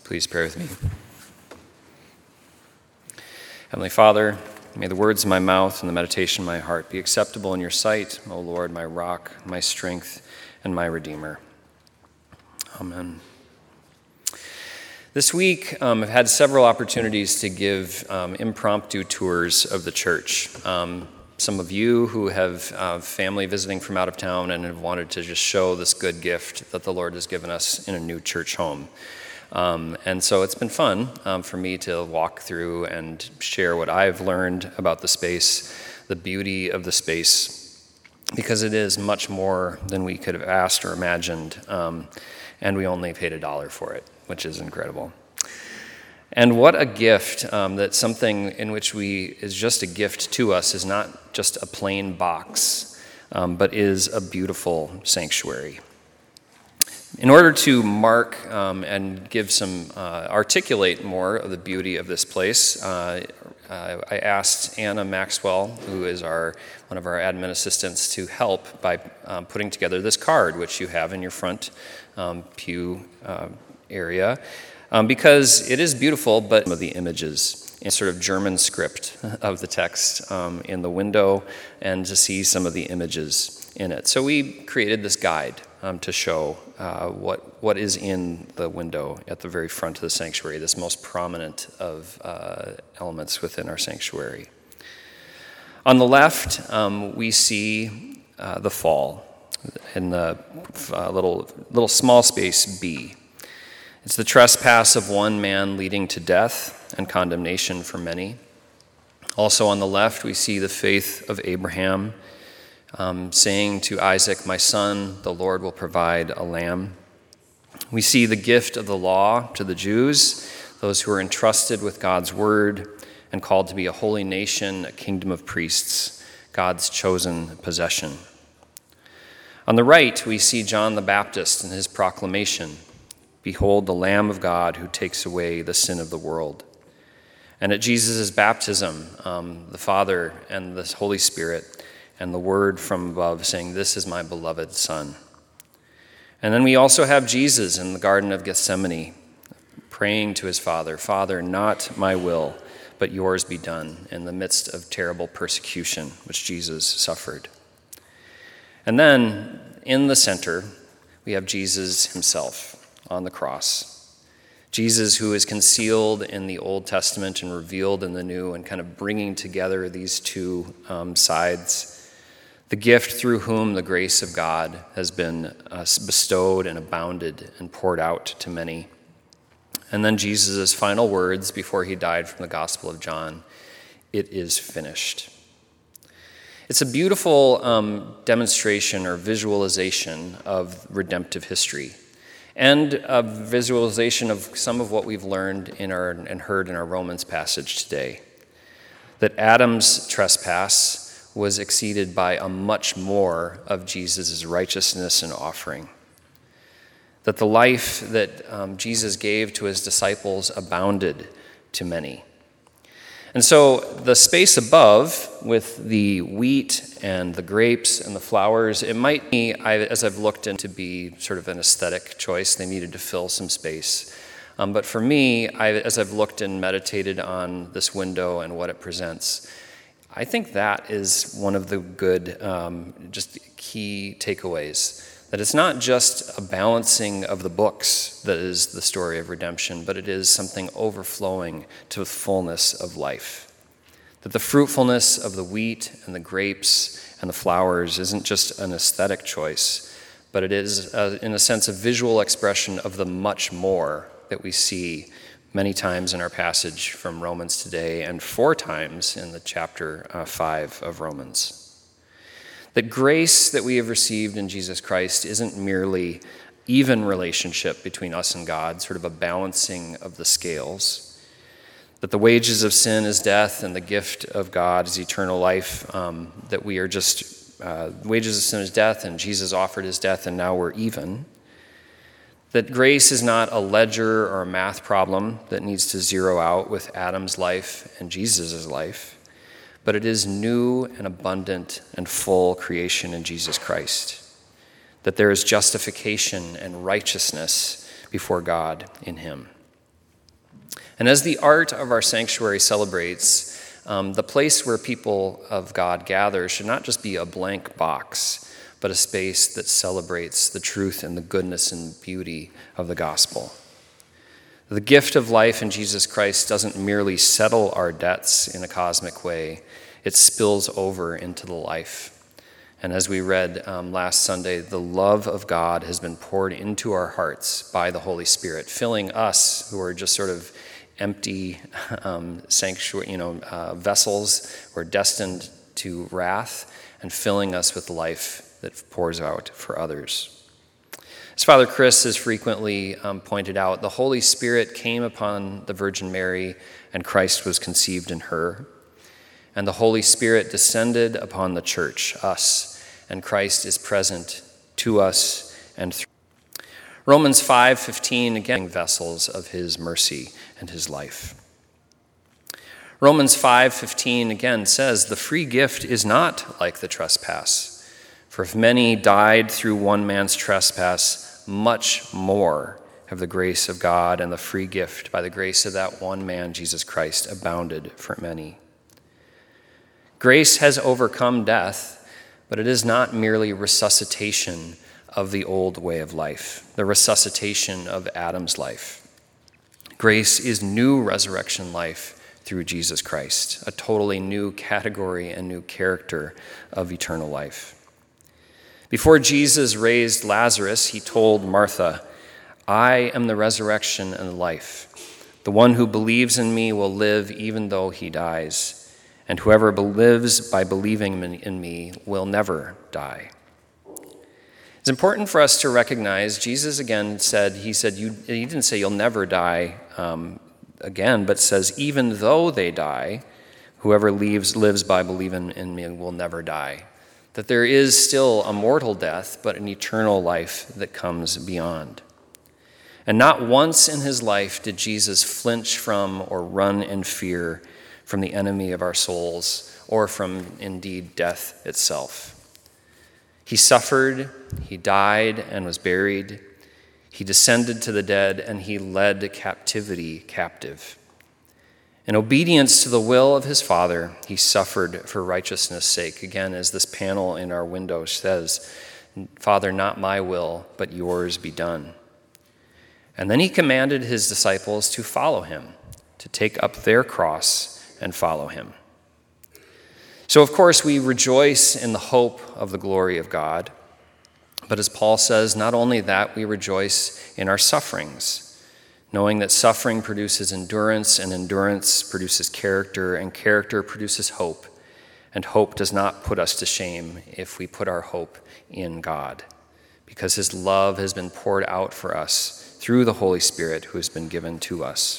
Please pray with me. Heavenly Father, may the words of my mouth and the meditation of my heart be acceptable in your sight, O Lord, my rock, my strength, and my redeemer. Amen. This week, I've had several opportunities to give impromptu tours of the church. Some of you who have family visiting from out of town and have wanted to just show this good gift that the Lord has given us in a new church home. And so it's been fun for me to walk through and share what I've learned about the space, the beauty of the space, because it is much more than we could have asked or imagined, and we only paid $1 for it, which is incredible. And what a gift that something in which is just a gift to us is not just a plain box, but is a beautiful sanctuary. In order to mark and give articulate more of the beauty of this place, I asked Anna Maxwell, who is one of our admin assistants, to help by putting together this card, which you have in your front pew area, because it is beautiful, but some of the images in sort of German script of the text in the window, and to see some of the images in it. So we created this guide to show what is in the window at the very front of the sanctuary, this most prominent of elements within our sanctuary. On the left, we see the fall in the little small space B. It's the trespass of one man leading to death and condemnation for many. Also on the left, we see the faith of Abraham, saying to Isaac, "My son, the Lord will provide a lamb." We see the gift of the law to the Jews, those who are entrusted with God's word and called to be a holy nation, a kingdom of priests, God's chosen possession. On the right, we see John the Baptist and his proclamation, "Behold the Lamb of God who takes away the sin of the world." And at Jesus' baptism, the Father and the Holy Spirit and the word from above saying, "This is my beloved Son." And then we also have Jesus in the Garden of Gethsemane praying to his Father, "Father, not my will, but yours be done," in the midst of terrible persecution which Jesus suffered. And then in the center, we have Jesus himself on the cross. Jesus, who is concealed in the Old Testament and revealed in the New, and kind of bringing together these two sides. The gift through whom the grace of God has been bestowed and abounded and poured out to many. And then Jesus' final words before he died from the Gospel of John, "It is finished." It's a beautiful demonstration or visualization of redemptive history, and a visualization of some of what we've learned and heard in our Romans passage today. That Adam's trespass was exceeded by a much more of Jesus' righteousness and offering. That the life that Jesus gave to his disciples abounded to many. And so the space above with the wheat and the grapes and the flowers, it might be, as I've looked into, be sort of an aesthetic choice. They needed to fill some space. But for me, as I've looked and meditated on this window and what it presents, I think that is one of the good, just key takeaways. That it's not just a balancing of the books that is the story of redemption, but it is something overflowing to the fullness of life. That the fruitfulness of the wheat and the grapes and the flowers isn't just an aesthetic choice, but it is, in a sense, a visual expression of the much more that we see many times in our passage from Romans today, and 4 times in the chapter 5 of Romans. That grace that we have received in Jesus Christ isn't merely even relationship between us and God, sort of a balancing of the scales. That the wages of sin is death and the gift of God is eternal life, that we are just, wages of sin is death, and Jesus offered his death and now we're even. That grace is not a ledger or a math problem that needs to zero out with Adam's life and Jesus' life, but it is new and abundant and full creation in Jesus Christ. That there is justification and righteousness before God in him. And as the art of our sanctuary celebrates, the place where people of God gather should not just be a blank box, but a space that celebrates the truth and the goodness and beauty of the gospel. The gift of life in Jesus Christ doesn't merely settle our debts in a cosmic way, it spills over into the life. And as we read last Sunday, the love of God has been poured into our hearts by the Holy Spirit, filling us who are just sort of empty sanctuary, vessels. We're destined to wrath, and filling us with life that pours out for others. As Father Chris has frequently pointed out, the Holy Spirit came upon the Virgin Mary, and Christ was conceived in her. And the Holy Spirit descended upon the church, us, and Christ is present to us and through. Romans 5:15, again, vessels of his mercy and his life. Romans 5:15 again says, the free gift is not like the trespass. For if many died through one man's trespass, much more have the grace of God and the free gift by the grace of that one man, Jesus Christ, abounded for many. Grace has overcome death, but it is not merely resuscitation of the old way of life, the resuscitation of Adam's life. Grace is new resurrection life through Jesus Christ, a totally new category and new character of eternal life. Before Jesus raised Lazarus, he told Martha, I am the resurrection and the life. The one who believes in me will live even though he dies, and whoever lives by believing in me will never die. It's important for us to recognize Jesus again said, he didn't say you'll never die again, but says even though they die, whoever lives by believing in me will never die. That there is still a mortal death, but an eternal life that comes beyond. And not once in his life did Jesus flinch from or run in fear from the enemy of our souls or from, indeed, death itself. He suffered, he died and was buried. He descended to the dead, and he led captivity captive. In obedience to the will of his Father, he suffered for righteousness' sake. Again, as this panel in our window says, Father, not my will, but yours be done. And then he commanded his disciples to follow him, to take up their cross and follow him. So, of course, we rejoice in the hope of the glory of God. But as Paul says, not only that, we rejoice in our sufferings, knowing that suffering produces endurance, and endurance produces character, and character produces hope. And hope does not put us to shame if we put our hope in God, because his love has been poured out for us through the Holy Spirit who has been given to us.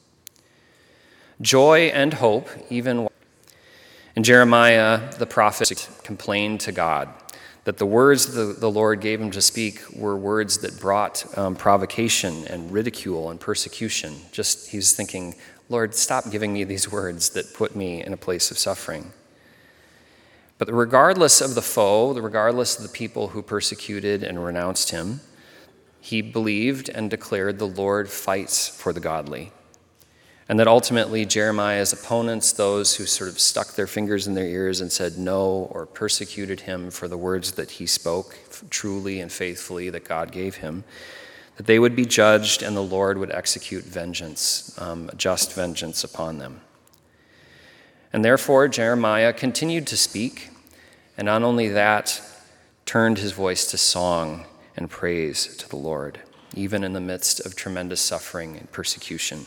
Joy and hope, even in Jeremiah, the prophet complained to God that the words the Lord gave him to speak were words that brought provocation and ridicule and persecution. He's thinking, Lord, stop giving me these words that put me in a place of suffering. But regardless of the foe, regardless of the people who persecuted and renounced him, he believed and declared the Lord fights for the godly. And that ultimately Jeremiah's opponents, those who sort of stuck their fingers in their ears and said no or persecuted him for the words that he spoke truly and faithfully that God gave him, that they would be judged and the Lord would execute vengeance, just vengeance upon them. And therefore Jeremiah continued to speak, and not only that, turned his voice to song and praise to the Lord, even in the midst of tremendous suffering and persecution.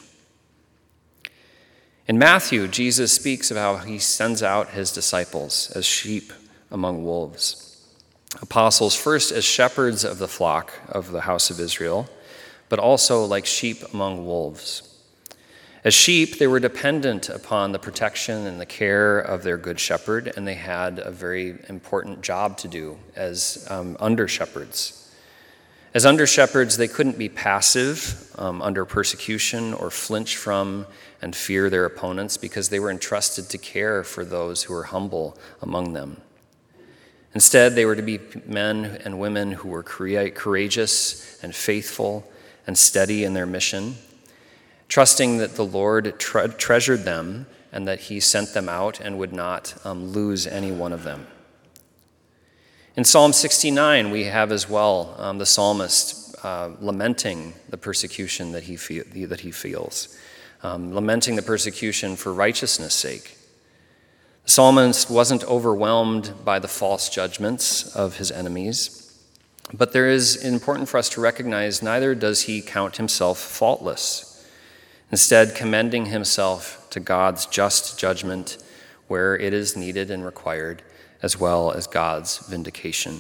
In Matthew, Jesus speaks of how he sends out his disciples as sheep among wolves. Apostles first as shepherds of the flock of the house of Israel, but also like sheep among wolves. As sheep, they were dependent upon the protection and the care of their good shepherd, and they had a very important job to do as under-shepherds. As under-shepherds, they couldn't be passive under persecution or flinch from and fear their opponents because they were entrusted to care for those who were humble among them. Instead, they were to be men and women who were courageous and faithful and steady in their mission, trusting that the Lord treasured them and that he sent them out and would not lose any one of them. In Psalm 69, we have as well the psalmist lamenting the persecution that he feels, lamenting the persecution for righteousness' sake. The psalmist wasn't overwhelmed by the false judgments of his enemies, but there is important for us to recognize neither does he count himself faultless, instead commending himself to God's just judgment where it is needed and required, as well as God's vindication.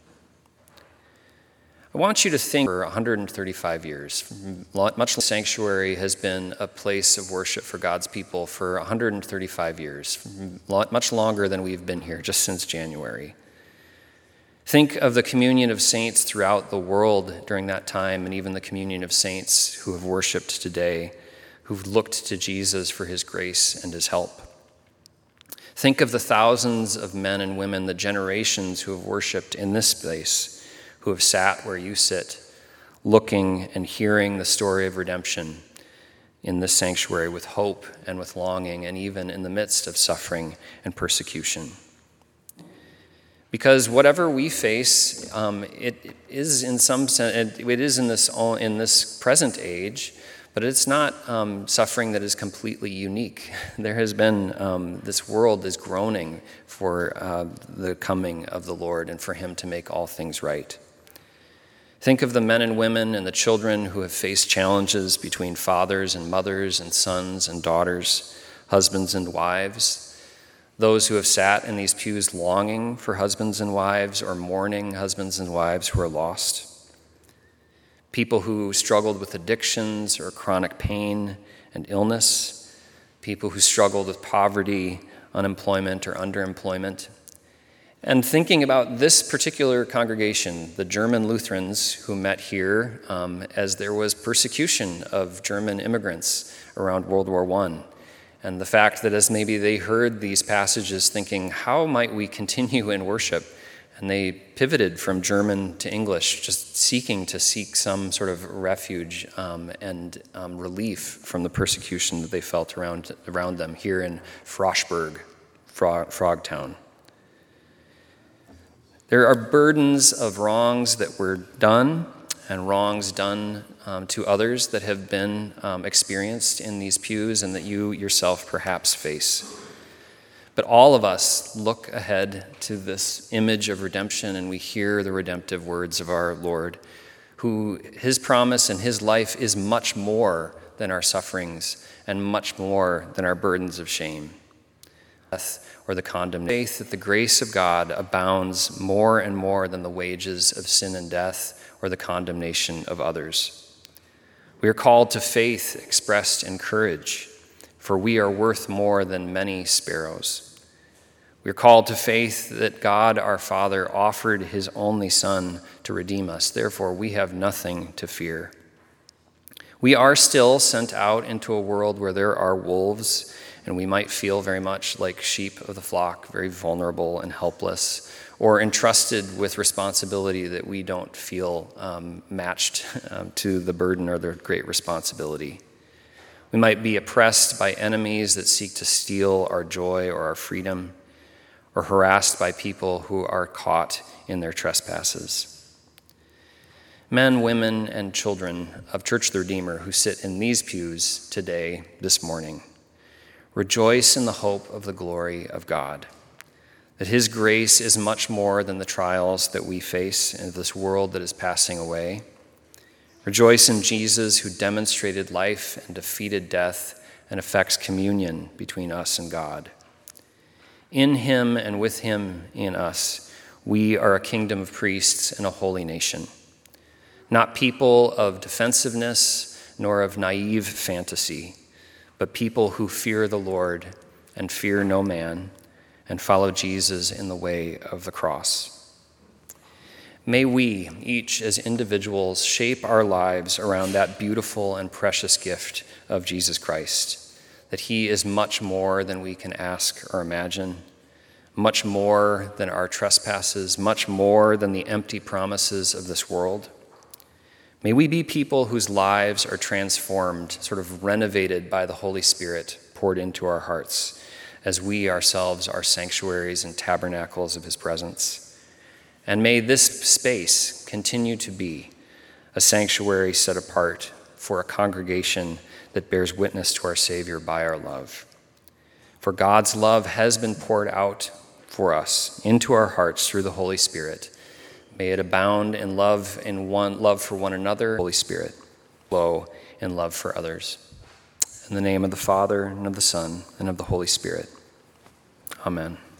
I want you to think for 135 years. Much sanctuary has been a place of worship for God's people for 135 years, much longer than we've been here, just since January. Think of the communion of saints throughout the world during that time, and even the communion of saints who have worshiped today, who've looked to Jesus for his grace and his help. Think of the thousands of men and women, the generations who have worshiped in this place, who have sat where you sit, looking and hearing the story of redemption in this sanctuary with hope and with longing, and even in the midst of suffering and persecution. Because whatever we face, it is in some sense, it is in this present age, but it's not suffering that is completely unique. There has been, this world is groaning for the coming of the Lord and for him to make all things right. Think of the men and women and the children who have faced challenges between fathers and mothers and sons and daughters, husbands and wives. Those who have sat in these pews longing for husbands and wives or mourning husbands and wives who are lost. People who struggled with addictions or chronic pain and illness. People who struggled with poverty, unemployment, or underemployment. And thinking about this particular congregation, the German Lutherans who met here as there was persecution of German immigrants around World War I. And the fact that as maybe they heard these passages thinking, how might we continue in worship? And they pivoted from German to English, just seeking some sort of refuge and relief from the persecution that they felt around them here in Frostburg, Frogtown. There are burdens of wrongs that were done and wrongs done to others that have been experienced in these pews and that you yourself perhaps face. But all of us look ahead to this image of redemption and we hear the redemptive words of our Lord, who his promise and his life is much more than our sufferings and much more than our burdens of shame. Death or the condemnation. Faith that the grace of God abounds more and more than the wages of sin and death or the condemnation of others. We are called to faith expressed in courage, for we are worth more than many sparrows. We are called to faith that God our Father offered his only Son to redeem us. Therefore, we have nothing to fear. We are still sent out into a world where there are wolves, and we might feel very much like sheep of the flock, very vulnerable and helpless, or entrusted with responsibility that we don't feel matched to the burden or the great responsibility. We might be oppressed by enemies that seek to steal our joy or our freedom, or harassed by people who are caught in their trespasses. Men, women, and children of Church of the Redeemer who sit in these pews today, this morning, rejoice in the hope of the glory of God, that his grace is much more than the trials that we face in this world that is passing away. Rejoice in Jesus, who demonstrated life and defeated death and effects communion between us and God. In him and with him in us, we are a kingdom of priests and a holy nation, not people of defensiveness nor of naive fantasy, but people who fear the Lord and fear no man and follow Jesus in the way of the cross. May we, each as individuals, shape our lives around that beautiful and precious gift of Jesus Christ, that he is much more than we can ask or imagine, much more than our trespasses, much more than the empty promises of this world. May we be people whose lives are transformed, sort of renovated by the Holy Spirit poured into our hearts, as we ourselves are sanctuaries and tabernacles of his presence. And may this space continue to be a sanctuary set apart for a congregation that bears witness to our Savior by our love. For God's love has been poured out for us into our hearts through the Holy Spirit. May it abound in love for one another, Holy Spirit, flow in love for others. In the name of the Father, and of the Son, and of the Holy Spirit. Amen.